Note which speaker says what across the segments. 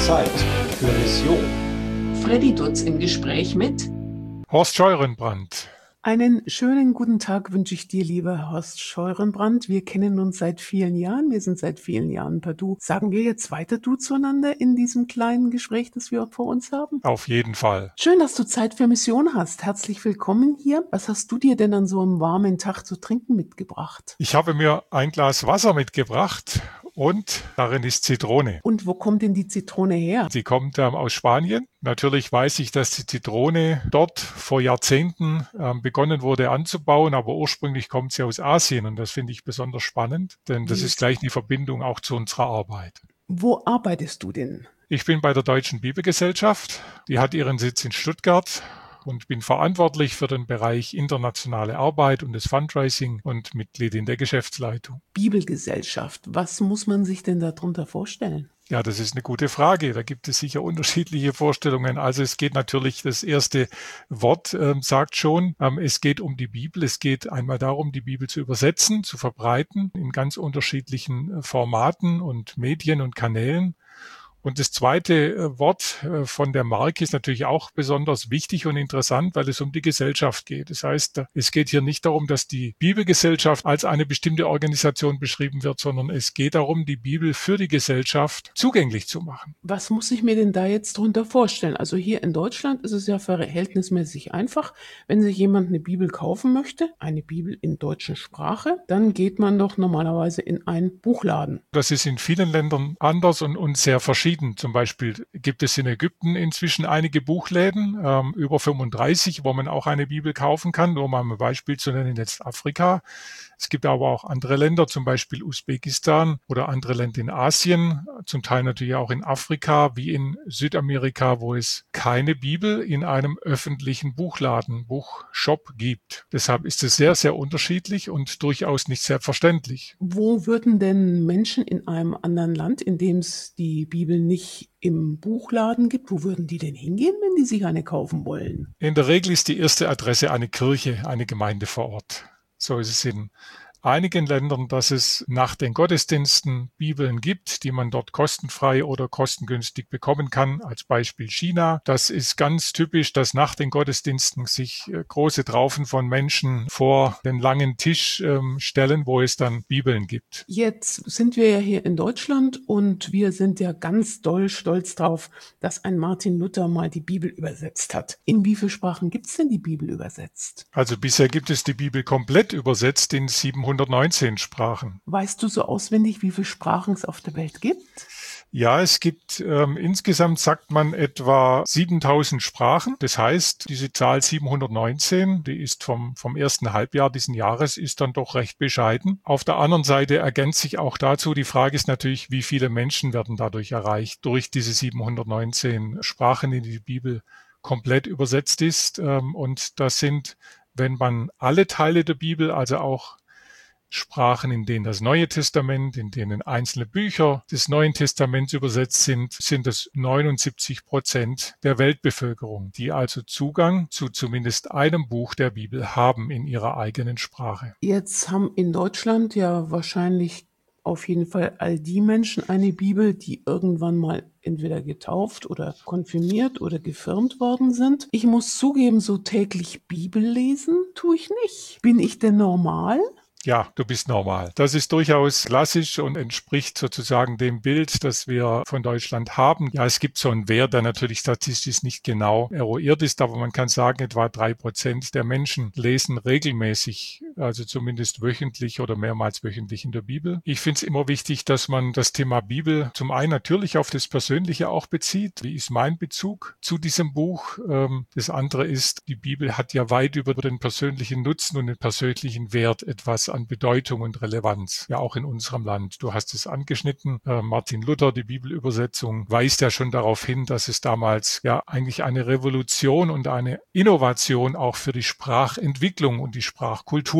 Speaker 1: Zeit für Mission.
Speaker 2: Freddy Dutz im Gespräch mit
Speaker 3: Horst Scheurenbrand.
Speaker 4: Einen schönen guten Tag wünsche ich dir, lieber Horst Scheurenbrand. Wir kennen uns seit vielen Jahren. Wir sind seit vielen Jahren per Du. Sagen wir jetzt weiter Du zueinander in diesem kleinen Gespräch, das wir vor uns haben?
Speaker 3: Auf jeden Fall.
Speaker 4: Schön, dass du Zeit für Mission hast. Herzlich willkommen hier. Was hast du dir denn an so einem warmen Tag zu trinken mitgebracht?
Speaker 3: Ich habe mir ein Glas Wasser mitgebracht und darin ist Zitrone.
Speaker 4: Und wo kommt denn die Zitrone her?
Speaker 3: Sie kommt aus Spanien. Natürlich weiß ich, dass die Zitrone dort vor Jahrzehnten begonnen wurde anzubauen, aber ursprünglich kommt sie aus Asien und das finde ich besonders spannend, denn das ist gleich eine Verbindung auch zu unserer Arbeit.
Speaker 4: Wo arbeitest du denn?
Speaker 3: Ich bin bei der Deutschen Bibelgesellschaft. Die hat ihren Sitz in Stuttgart und bin verantwortlich für den Bereich internationale Arbeit und das Fundraising und Mitglied in der Geschäftsleitung.
Speaker 4: Bibelgesellschaft. Was muss man sich denn darunter vorstellen?
Speaker 3: Ja, das ist eine gute Frage. Da gibt es sicher unterschiedliche Vorstellungen. Also es geht natürlich, das erste Wort sagt schon, es geht um die Bibel. Es geht einmal darum, die Bibel zu übersetzen, zu verbreiten in ganz unterschiedlichen Formaten und Medien und Kanälen. Und das zweite Wort von der Marke ist natürlich auch besonders wichtig und interessant, weil es um die Gesellschaft geht. Das heißt, es geht hier nicht darum, dass die Bibelgesellschaft als eine bestimmte Organisation beschrieben wird, sondern es geht darum, die Bibel für die Gesellschaft zugänglich zu machen.
Speaker 4: Was muss ich mir denn da jetzt drunter vorstellen? Also hier in Deutschland ist es ja verhältnismäßig einfach. Wenn sich jemand eine Bibel kaufen möchte, eine Bibel in deutscher Sprache, dann geht man doch normalerweise in einen Buchladen.
Speaker 3: Das ist in vielen Ländern anders und sehr verschieden. Zum Beispiel gibt es in Ägypten inzwischen einige Buchläden, über 35, wo man auch eine Bibel kaufen kann. Nur mal ein Beispiel zu nennen, jetzt Afrika. Es gibt aber auch andere Länder, zum Beispiel Usbekistan oder andere Länder in Asien, zum Teil natürlich auch in Afrika wie in Südamerika, wo es keine Bibel in einem öffentlichen Buchladen, Buchshop gibt. Deshalb ist es sehr, sehr unterschiedlich und durchaus nicht selbstverständlich.
Speaker 4: Wo würden denn Menschen in einem anderen Land, in dem es die Bibel nicht im Buchladen gibt, wo würden die denn hingehen, wenn die sich eine kaufen wollen?
Speaker 3: In der Regel ist die erste Adresse eine Kirche, eine Gemeinde vor Ort. So ist es in einigen Ländern, dass es nach den Gottesdiensten Bibeln gibt, die man dort kostenfrei oder kostengünstig bekommen kann, als Beispiel China. Das ist ganz typisch, dass nach den Gottesdiensten sich große Traufen von Menschen vor den langen Tisch stellen, wo es dann Bibeln gibt.
Speaker 4: Jetzt sind wir ja hier in Deutschland und wir sind ja ganz doll stolz drauf, dass ein Martin Luther mal die Bibel übersetzt hat. In wie vielen Sprachen gibt es denn die Bibel übersetzt?
Speaker 3: Also bisher gibt es die Bibel komplett übersetzt in 719 Sprachen.
Speaker 4: Weißt du so auswendig, wie viele Sprachen es auf der Welt gibt?
Speaker 3: Ja, es gibt insgesamt, sagt man, etwa 7000 Sprachen. Das heißt, diese Zahl 719, die ist vom ersten Halbjahr diesen Jahres, ist dann doch recht bescheiden. Auf der anderen Seite ergänzt sich auch dazu, die Frage ist natürlich, wie viele Menschen werden dadurch erreicht, durch diese 719 Sprachen, in die die Bibel komplett übersetzt ist. Und das sind, wenn man alle Teile der Bibel, also auch Sprachen, in denen das Neue Testament, in denen einzelne Bücher des Neuen Testaments übersetzt sind, sind es 79% der Weltbevölkerung, die also Zugang zu zumindest einem Buch der Bibel haben in ihrer eigenen Sprache.
Speaker 4: Jetzt haben in Deutschland ja wahrscheinlich auf jeden Fall all die Menschen eine Bibel, die irgendwann mal entweder getauft oder konfirmiert oder gefirmt worden sind. Ich muss zugeben, so täglich Bibel lesen tue ich nicht. Bin ich denn normal?
Speaker 3: Ja, du bist normal. Das ist durchaus klassisch und entspricht sozusagen dem Bild, das wir von Deutschland haben. Ja, es gibt so einen Wert, der natürlich statistisch nicht genau eruiert ist, aber man kann sagen, etwa 3% der Menschen lesen regelmäßig, also zumindest wöchentlich oder mehrmals wöchentlich in der Bibel. Ich finde es immer wichtig, dass man das Thema Bibel zum einen natürlich auf das Persönliche auch bezieht. Wie ist mein Bezug zu diesem Buch? Das andere ist, die Bibel hat ja weit über den persönlichen Nutzen und den persönlichen Wert etwas an Bedeutung und Relevanz, ja auch in unserem Land. Du hast es angeschnitten, Martin Luther, die Bibelübersetzung, weist ja schon darauf hin, dass es damals ja eigentlich eine Revolution und eine Innovation auch für die Sprachentwicklung und die Sprachkultur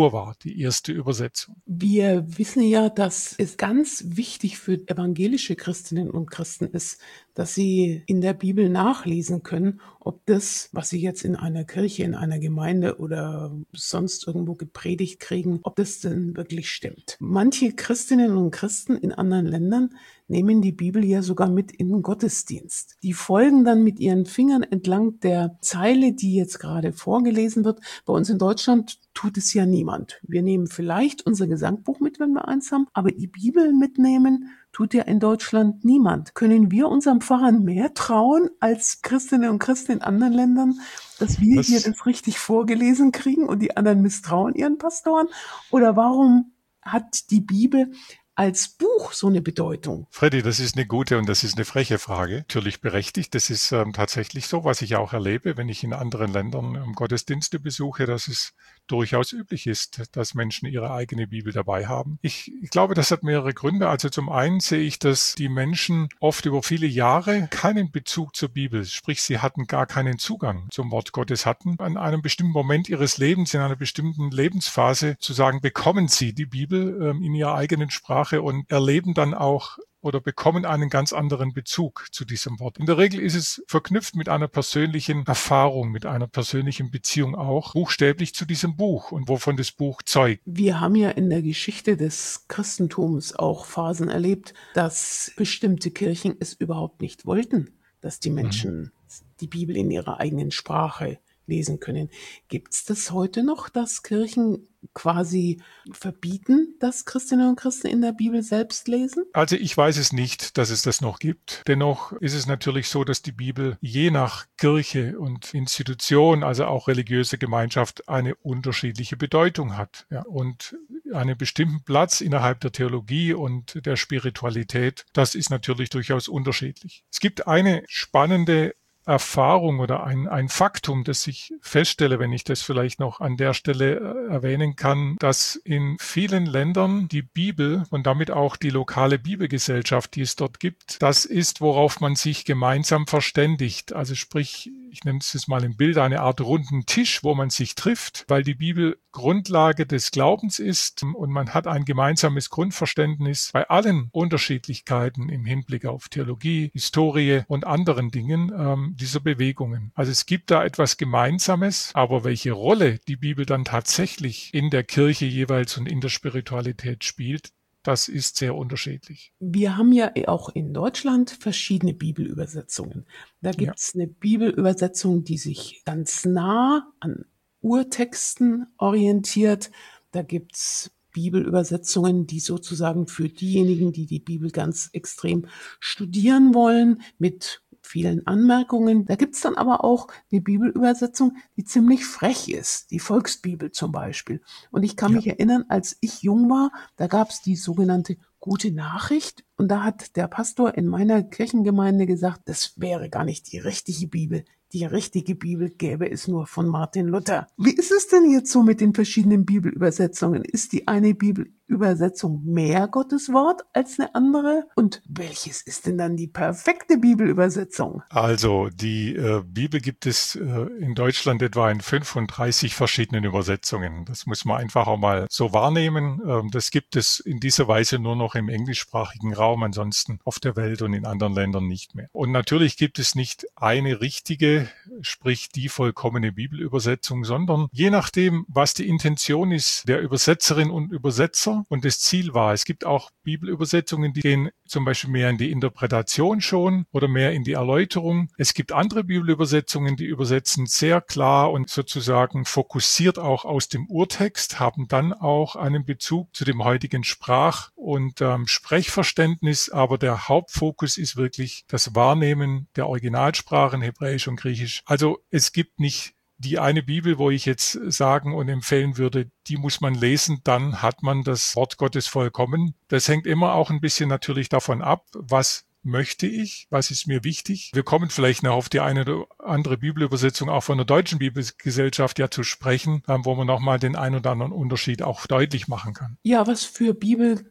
Speaker 3: Natur war, die erste Übersetzung.
Speaker 4: Wir wissen ja, dass es ganz wichtig für evangelische Christinnen und Christen ist, dass sie in der Bibel nachlesen können, ob das, was sie jetzt in einer Kirche, in einer Gemeinde oder sonst irgendwo gepredigt kriegen, ob das denn wirklich stimmt. Manche Christinnen und Christen in anderen Ländern nehmen die Bibel ja sogar mit in den Gottesdienst. Die folgen dann mit ihren Fingern entlang der Zeile, die jetzt gerade vorgelesen wird. Bei uns in Deutschland tut es ja niemand. Wir nehmen vielleicht unser Gesangbuch mit, wenn wir eins haben, aber die Bibel mitnehmen tut ja in Deutschland niemand. Können wir unserem Pfarrer mehr trauen als Christinnen und Christen in anderen Ländern, dass wir hier das richtig vorgelesen kriegen und die anderen misstrauen ihren Pastoren? Oder warum hat die Bibel als Buch so eine Bedeutung?
Speaker 3: Freddy, das ist eine gute und das ist eine freche Frage. Natürlich berechtigt. Das ist tatsächlich so, was ich auch erlebe, wenn ich in anderen Ländern Gottesdienste besuche, dass es durchaus üblich ist, dass Menschen ihre eigene Bibel dabei haben. Ich glaube, das hat mehrere Gründe. Also zum einen sehe ich, dass die Menschen oft über viele Jahre keinen Bezug zur Bibel, sprich sie hatten gar keinen Zugang zum Wort Gottes hatten. An einem bestimmten Moment ihres Lebens, in einer bestimmten Lebensphase zu sagen, bekommen sie die Bibel in ihrer eigenen Sprache und erleben dann auch oder bekommen einen ganz anderen Bezug zu diesem Wort. In der Regel ist es verknüpft mit einer persönlichen Erfahrung, mit einer persönlichen Beziehung auch, buchstäblich zu diesem Buch und wovon das Buch zeugt.
Speaker 4: Wir haben ja in der Geschichte des Christentums auch Phasen erlebt, dass bestimmte Kirchen es überhaupt nicht wollten, dass die Menschen die Bibel in ihrer eigenen Sprache lesen können. Gibt es das heute noch, dass Kirchen quasi verbieten, dass Christinnen und Christen in der Bibel selbst lesen?
Speaker 3: Also ich weiß es nicht, dass es das noch gibt. Dennoch ist es natürlich so, dass die Bibel je nach Kirche und Institution, also auch religiöse Gemeinschaft, eine unterschiedliche Bedeutung hat. Ja, und einen bestimmten Platz innerhalb der Theologie und der Spiritualität, das ist natürlich durchaus unterschiedlich. Es gibt eine spannende Erfahrung oder ein Faktum, das ich feststelle, wenn ich das vielleicht noch an der Stelle erwähnen kann, dass in vielen Ländern die Bibel und damit auch die lokale Bibelgesellschaft, die es dort gibt, das ist, worauf man sich gemeinsam verständigt. Also sprich, ich nenne es jetzt mal im Bild, eine Art runden Tisch, wo man sich trifft, weil die Bibel Grundlage des Glaubens ist und man hat ein gemeinsames Grundverständnis bei allen Unterschiedlichkeiten im Hinblick auf Theologie, Historie und anderen Dingen dieser Bewegungen. Also es gibt da etwas Gemeinsames, aber welche Rolle die Bibel dann tatsächlich in der Kirche jeweils und in der Spiritualität spielt, das ist sehr unterschiedlich.
Speaker 4: Wir haben ja auch in Deutschland verschiedene Bibelübersetzungen. Da gibt es eine Bibelübersetzung, die sich ganz nah an Urtexten orientiert. Da gibt es Bibelübersetzungen, die sozusagen für diejenigen, die die Bibel ganz extrem studieren wollen, mit vielen Anmerkungen. Da gibt es dann aber auch eine Bibelübersetzung, die ziemlich frech ist, die Volksbibel zum Beispiel. Und ich kann mich erinnern, als ich jung war, da gab es die sogenannte Gute Nachricht. Und da hat der Pastor in meiner Kirchengemeinde gesagt, das wäre gar nicht die richtige Bibel. Die richtige Bibel gäbe es nur von Martin Luther. Wie ist es denn jetzt so mit den verschiedenen Bibelübersetzungen? Ist die eine Bibelübersetzung mehr Gottes Wort als eine andere? Und welches ist denn dann die perfekte Bibelübersetzung?
Speaker 3: Also die Bibel gibt es in Deutschland etwa in 35 verschiedenen Übersetzungen. Das muss man einfach auch mal so wahrnehmen. Das gibt es in dieser Weise nur noch im englischsprachigen Raum, ansonsten auf der Welt und in anderen Ländern nicht mehr. Und natürlich gibt es nicht eine richtige, sprich die vollkommene Bibelübersetzung, sondern je nachdem, was die Intention ist der Übersetzerin und Übersetzer und das Ziel war. Es gibt auch Bibelübersetzungen, die gehen zum Beispiel mehr in die Interpretation schon oder mehr in die Erläuterung. Es gibt andere Bibelübersetzungen, die übersetzen sehr klar und sozusagen fokussiert auch aus dem Urtext, haben dann auch einen Bezug zu dem heutigen Sprach- und Sprechverständnis, aber der Hauptfokus ist wirklich das Wahrnehmen der Originalsprachen, Hebräisch und Griechisch. Also es gibt nicht die eine Bibel, wo ich jetzt sagen und empfehlen würde, die muss man lesen, dann hat man das Wort Gottes vollkommen. Das hängt immer auch ein bisschen natürlich davon ab, was möchte ich, was ist mir wichtig. Wir kommen vielleicht noch auf die eine oder andere Bibelübersetzung auch von der Deutschen Bibelgesellschaft ja zu sprechen, wo man nochmal den ein oder anderen Unterschied auch deutlich machen kann.
Speaker 4: Ja, was für Bibel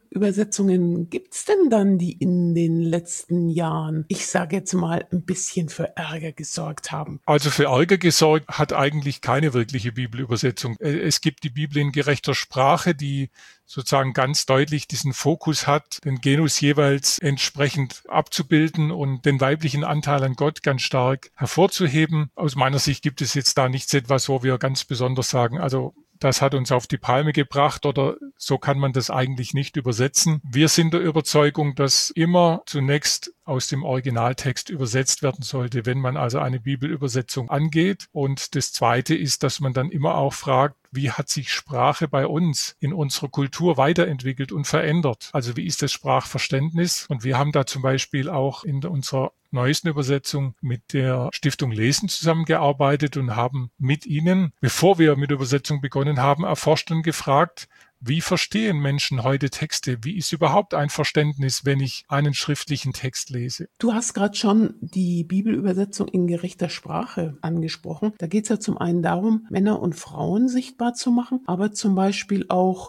Speaker 4: Bibelübersetzungen gibt's denn dann, die in den letzten Jahren, ich sage jetzt mal, ein bisschen für Ärger gesorgt haben?
Speaker 3: Also für Ärger gesorgt hat eigentlich keine wirkliche Bibelübersetzung. Es gibt die Bibel in gerechter Sprache, die sozusagen ganz deutlich diesen Fokus hat, den Genus jeweils entsprechend abzubilden und den weiblichen Anteil an Gott ganz stark hervorzuheben. Aus meiner Sicht gibt es jetzt da nichts etwas, wo wir ganz besonders sagen, also das hat uns auf die Palme gebracht oder so kann man das eigentlich nicht übersetzen. Wir sind der Überzeugung, dass immer zunächst aus dem Originaltext übersetzt werden sollte, wenn man also eine Bibelübersetzung angeht. Und das Zweite ist, dass man dann immer auch fragt, wie hat sich Sprache bei uns in unserer Kultur weiterentwickelt und verändert? Also wie ist das Sprachverständnis? Und wir haben da zum Beispiel auch in unserer neuesten Übersetzung mit der Stiftung Lesen zusammengearbeitet und haben mit ihnen, bevor wir mit der Übersetzung begonnen haben, erforscht und gefragt, wie verstehen Menschen heute Texte? Wie ist überhaupt ein Verständnis, wenn ich einen schriftlichen Text lese?
Speaker 4: Du hast gerade schon die Bibelübersetzung in gerechter Sprache angesprochen. Da geht es ja zum einen darum, Männer und Frauen sichtbar zu machen, aber zum Beispiel auch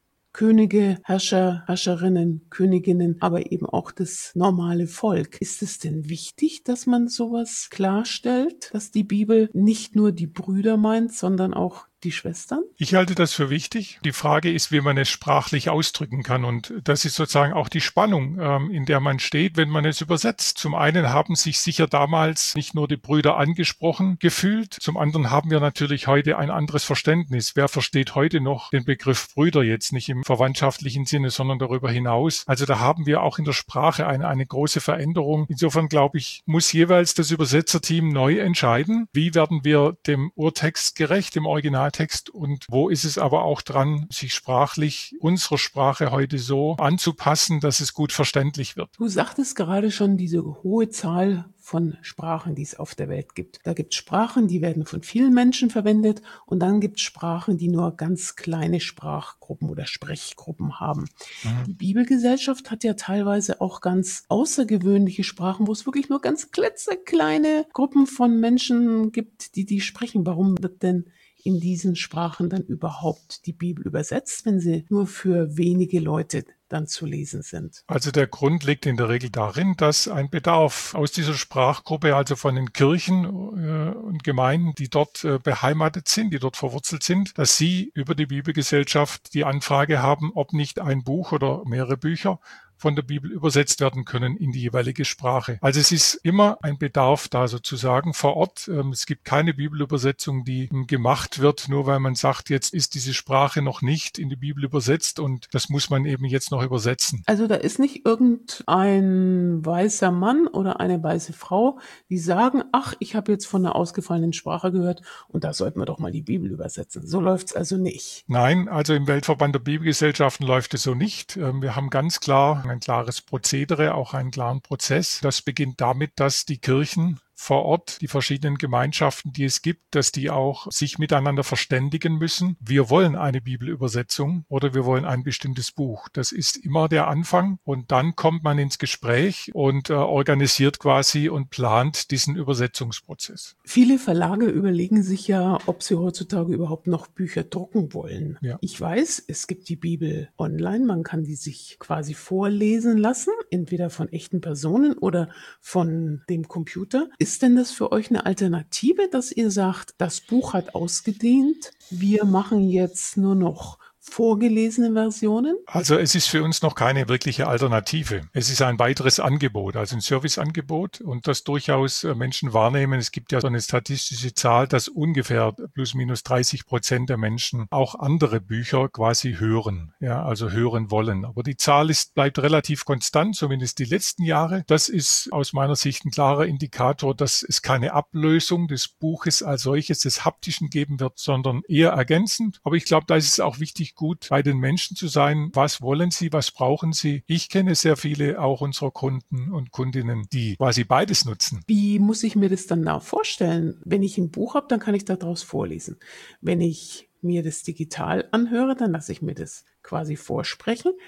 Speaker 4: Könige, Herrscher, Herrscherinnen, Königinnen, aber eben auch das normale Volk. Ist es denn wichtig, dass man sowas klarstellt, dass die Bibel nicht nur die Brüder meint, sondern auch die Schwestern?
Speaker 3: Ich halte das für wichtig. Die Frage ist, wie man es sprachlich ausdrücken kann. Und das ist sozusagen auch die Spannung, in der man steht, wenn man es übersetzt. Zum einen haben sich sicher damals nicht nur die Brüder angesprochen gefühlt. Zum anderen haben wir natürlich heute ein anderes Verständnis. Wer versteht heute noch den Begriff Brüder jetzt nicht im verwandtschaftlichen Sinne, sondern darüber hinaus? Also da haben wir auch in der Sprache eine große Veränderung. Insofern glaube ich, muss jeweils das Übersetzerteam neu entscheiden, wie werden wir dem Urtext gerecht, dem Originaltext, und wo ist es aber auch dran, sich sprachlich unserer Sprache heute so anzupassen, dass es gut verständlich wird.
Speaker 4: Du sagtest gerade schon diese hohe Zahl von Sprachen, die es auf der Welt gibt. Da gibt es Sprachen, die werden von vielen Menschen verwendet und dann gibt es Sprachen, die nur ganz kleine Sprachgruppen oder Sprechgruppen haben. Die Bibelgesellschaft hat ja teilweise auch ganz außergewöhnliche Sprachen, wo es wirklich nur ganz klitzekleine Gruppen von Menschen gibt, die sprechen. Warum wird denn in diesen Sprachen dann überhaupt die Bibel übersetzt, wenn sie nur für wenige Leute dann zu lesen sind?
Speaker 3: Also der Grund liegt in der Regel darin, dass ein Bedarf aus dieser Sprachgruppe, also von den Kirchen und Gemeinden, die dort beheimatet sind, die dort verwurzelt sind, dass sie über die Bibelgesellschaft die Anfrage haben, ob nicht ein Buch oder mehrere Bücher von der Bibel übersetzt werden können in die jeweilige Sprache. Also es ist immer ein Bedarf da sozusagen vor Ort. Es gibt keine Bibelübersetzung, die gemacht wird, nur weil man sagt, jetzt ist diese Sprache noch nicht in die Bibel übersetzt und das muss man eben jetzt noch übersetzen.
Speaker 4: Also da ist nicht irgendein weißer Mann oder eine weiße Frau, die sagen, ach, ich habe jetzt von einer ausgefallenen Sprache gehört und da sollten wir doch mal die Bibel übersetzen. So läuft's also nicht.
Speaker 3: Nein, also im Weltverband der Bibelgesellschaften läuft es so nicht. Wir haben ganz klar ein klares Prozedere, auch einen klaren Prozess. Das beginnt damit, dass die Kirchen vor Ort, die verschiedenen Gemeinschaften, die es gibt, dass die auch sich miteinander verständigen müssen. Wir wollen eine Bibelübersetzung oder wir wollen ein bestimmtes Buch. Das ist immer der Anfang und dann kommt man ins Gespräch und organisiert quasi und plant diesen Übersetzungsprozess.
Speaker 4: Viele Verlage überlegen sich ja, ob sie heutzutage überhaupt noch Bücher drucken wollen.
Speaker 3: Ja.
Speaker 4: Ich weiß, es gibt die Bibel online, man kann die sich quasi vorlesen lassen, entweder von echten Personen oder von dem Computer. Ist denn das für euch eine Alternative, dass ihr sagt, das Buch hat ausgedient, wir machen jetzt nur noch vorgelesene Versionen?
Speaker 3: Also es ist für uns noch keine wirkliche Alternative. Es ist ein weiteres Angebot, also ein Serviceangebot und das durchaus Menschen wahrnehmen. Es gibt ja so eine statistische Zahl, dass ungefähr plus minus 30% der Menschen auch andere Bücher quasi hören, ja, also hören wollen. Aber die Zahl bleibt relativ konstant, zumindest die letzten Jahre. Das ist aus meiner Sicht ein klarer Indikator, dass es keine Ablösung des Buches als solches, des Haptischen geben wird, sondern eher ergänzend. Aber ich glaube, da ist es auch wichtig, gut bei den Menschen zu sein. Was wollen sie? Was brauchen sie? Ich kenne sehr viele auch unserer Kunden und Kundinnen, die quasi beides nutzen.
Speaker 4: Wie muss ich mir das dann da vorstellen? Wenn ich ein Buch habe, dann kann ich daraus vorlesen. Wenn ich mir das digital anhöre, dann lasse ich mir das quasi vorsprechen.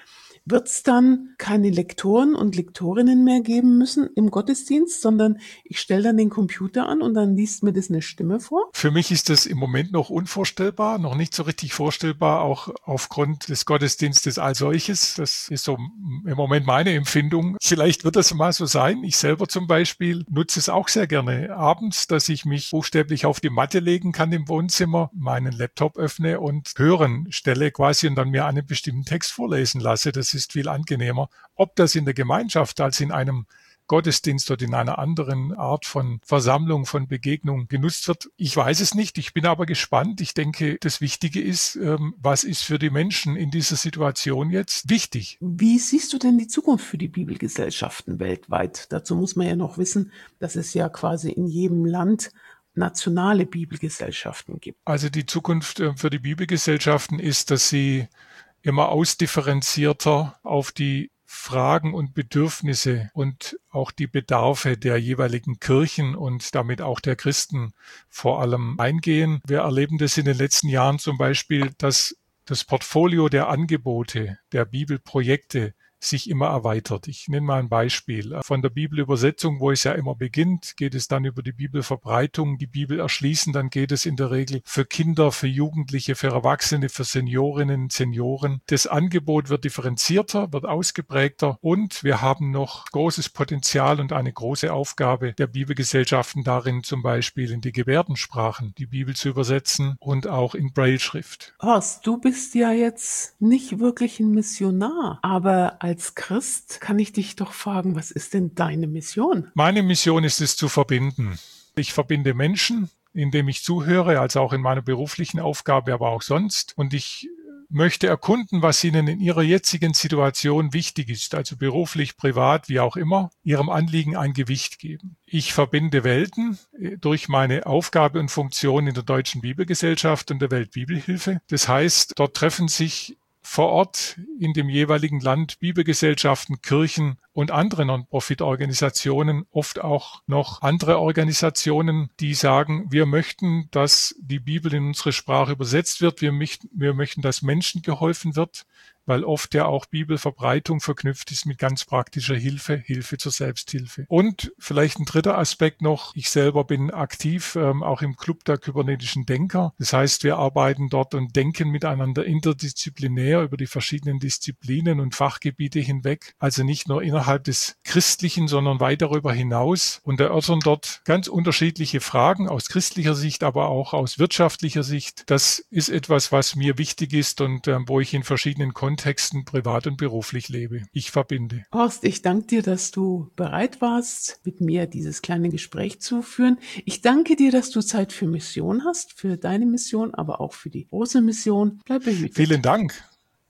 Speaker 4: wird es dann keine Lektoren und Lektorinnen mehr geben müssen im Gottesdienst, sondern ich stelle dann den Computer an und dann liest mir das eine Stimme vor?
Speaker 3: Für mich ist das im Moment noch unvorstellbar, noch nicht so richtig vorstellbar, auch aufgrund des Gottesdienstes als solches. Das ist so im Moment meine Empfindung. Vielleicht wird das mal so sein. Ich selber zum Beispiel nutze es auch sehr gerne abends, dass ich mich buchstäblich auf die Matte legen kann im Wohnzimmer, meinen Laptop öffne und hören stelle quasi und dann mir einen bestimmten Text vorlesen lasse. Das ist viel angenehmer. Ob das in der Gemeinschaft als in einem Gottesdienst oder in einer anderen Art von Versammlung, von Begegnung genutzt wird. Ich weiß es nicht, ich bin aber gespannt. Ich denke, das Wichtige ist, was ist für die Menschen in dieser Situation jetzt wichtig?
Speaker 4: Wie siehst du denn die Zukunft für die Bibelgesellschaften weltweit? Dazu muss man ja noch wissen, dass es ja quasi in jedem Land nationale Bibelgesellschaften gibt.
Speaker 3: Also die Zukunft für die Bibelgesellschaften ist, dass sie immer ausdifferenzierter auf die Fragen und Bedürfnisse und auch die Bedarfe der jeweiligen Kirchen und damit auch der Christen vor allem eingehen. Wir erleben das in den letzten Jahren zum Beispiel, dass das Portfolio der Angebote, der Bibelprojekte sich immer erweitert. Ich nenne mal ein Beispiel. Von der Bibelübersetzung, wo es ja immer beginnt, geht es dann über die Bibelverbreitung, die Bibel erschließen, dann geht es in der Regel für Kinder, für Jugendliche, für Erwachsene, für Seniorinnen, Senioren. Das Angebot wird differenzierter, wird ausgeprägter und wir haben noch großes Potenzial und eine große Aufgabe der Bibelgesellschaften darin, zum Beispiel in die Gebärdensprachen die Bibel zu übersetzen und auch in Brailleschrift.
Speaker 4: Horst, du bist ja jetzt nicht wirklich ein Missionar, aber als Christ kann ich dich doch fragen, was ist denn deine Mission?
Speaker 3: Meine Mission ist es zu verbinden. Ich verbinde Menschen, indem ich zuhöre, also auch in meiner beruflichen Aufgabe, aber auch sonst. Und ich möchte erkunden, was ihnen in ihrer jetzigen Situation wichtig ist, also beruflich, privat, wie auch immer, ihrem Anliegen ein Gewicht geben. Ich verbinde Welten durch meine Aufgabe und Funktion in der Deutschen Bibelgesellschaft und der Weltbibelhilfe. Das heißt, dort treffen sich vor Ort in dem jeweiligen Land Bibelgesellschaften, Kirchen und andere Non-Profit-Organisationen, oft auch noch andere Organisationen, die sagen, wir möchten, dass die Bibel in unsere Sprache übersetzt wird, wir möchten, dass Menschen geholfen wird, weil oft ja auch Bibelverbreitung verknüpft ist mit ganz praktischer Hilfe zur Selbsthilfe. Und vielleicht ein dritter Aspekt noch, ich selber bin aktiv, auch im Club der kybernetischen Denker. Das heißt, wir arbeiten dort und denken miteinander interdisziplinär über die verschiedenen Disziplinen und Fachgebiete hinweg, also nicht nur innerhalb des Christlichen, sondern weit darüber hinaus und erörtern dort ganz unterschiedliche Fragen aus christlicher Sicht, aber auch aus wirtschaftlicher Sicht. Das ist etwas, was mir wichtig ist und wo ich in verschiedenen Kontexten privat und beruflich lebe. Ich verbinde.
Speaker 4: Horst, ich danke dir, dass du bereit warst, mit mir dieses kleine Gespräch zu führen. Ich danke dir, dass du Zeit für Mission hast, für deine Mission, aber auch für die große Mission. Bleib behütet.
Speaker 3: Vielen Dank.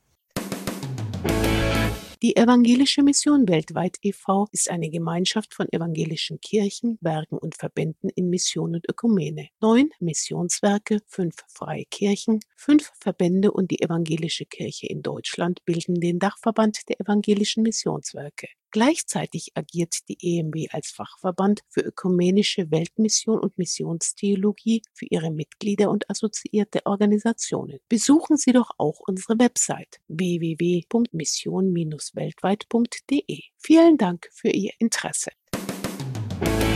Speaker 5: Die Evangelische Mission Weltweit e.V. ist eine Gemeinschaft von evangelischen Kirchen, Werken und Verbänden in Mission und Ökumene. 9 Missionswerke, 5 freie Kirchen, 5 Verbände und die evangelische Kirche in Deutschland bilden den Dachverband der evangelischen Missionswerke. Gleichzeitig agiert die EMW als Fachverband für ökumenische Weltmission und Missionstheologie für ihre Mitglieder und assoziierte Organisationen. Besuchen Sie doch auch unsere Website www.mission-weltweit.de. Vielen Dank für Ihr Interesse.